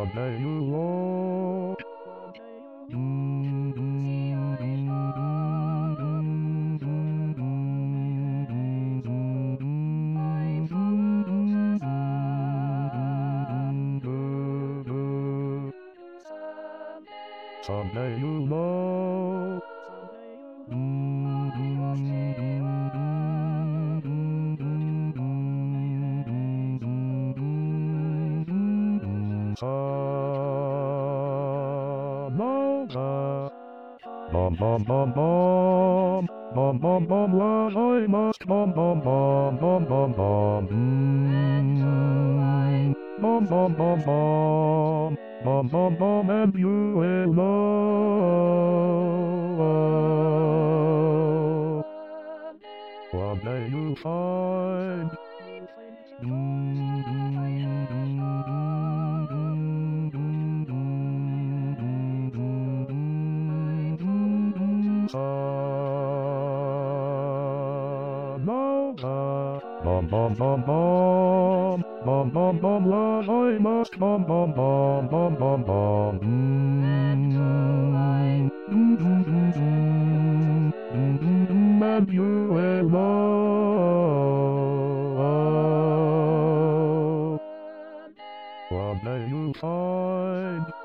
Someday you walk. Someday you know. Samoga. Bom bom bom bom. Bom bom bom what I must bom bom bom bom bom bom. Bom bom bom bom. Bom bom bom and you will know. One day you'll find. Bom bom bom bom. Bom bom bom love I must bom bom bom bom bom bom. And you will know. One day you'll find.